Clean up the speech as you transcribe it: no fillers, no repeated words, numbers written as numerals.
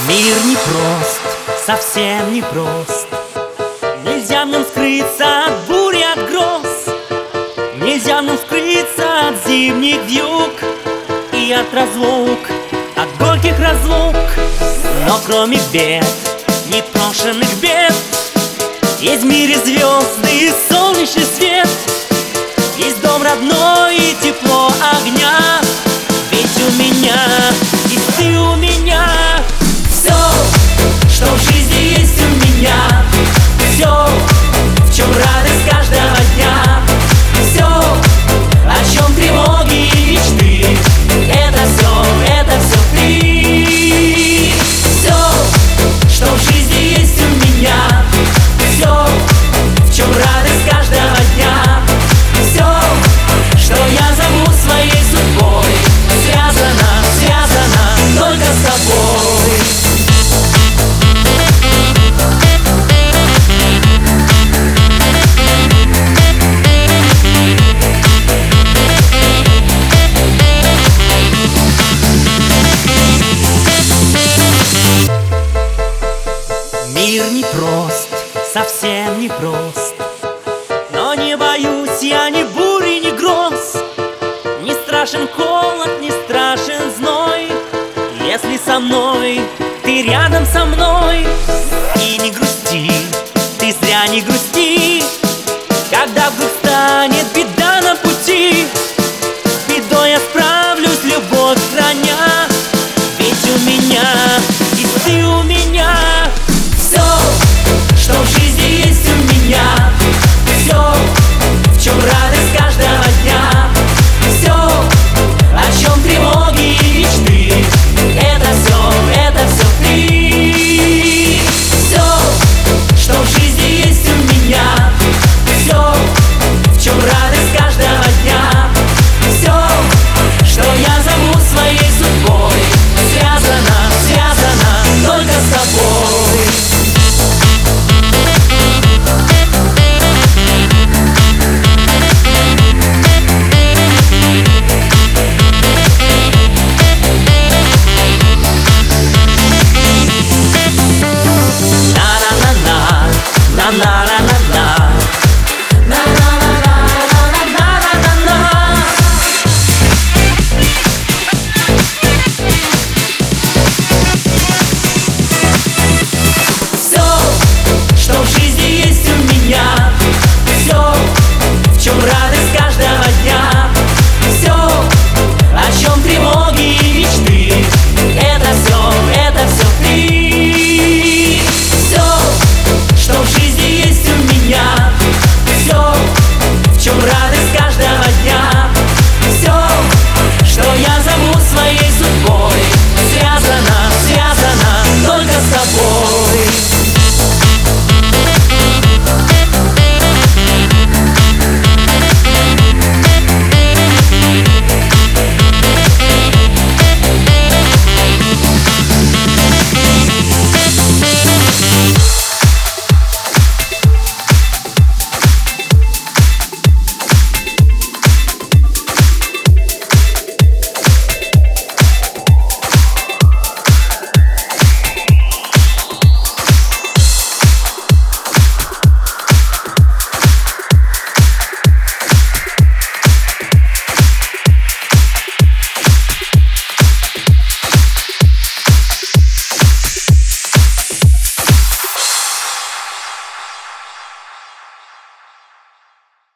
Мир непрост, совсем непрост. Нельзя нам скрыться от бури, от гроз. Нельзя нам скрыться от зимних вьюг и от разлук, от горьких разлук. Но кроме бед, непрошенных бед, есть в мире звезды и солнечный свет. Есть дом родной и тепло огня. Ведь у меня и ты у меня. Все, что в жизни есть у меня, все, в чем радость каждого дня, все, о чем тревоги и мечты, это все ты. Все, что в жизни есть у меня, все, в чем радость каждого дня, все, что я зову своей судьбой, связано только с тобой. Мир непрост, совсем непрост, но не боюсь я ни бури, ни гроз. Не страшен холод, не страшен зной, если со мной, ты рядом со мной. И не грусти, ты зря не грусти, когда вдруг станет беда на пути. С бедой я справлюсь, любовь храня, ведь у меня и ты у меня. Все, что в жизни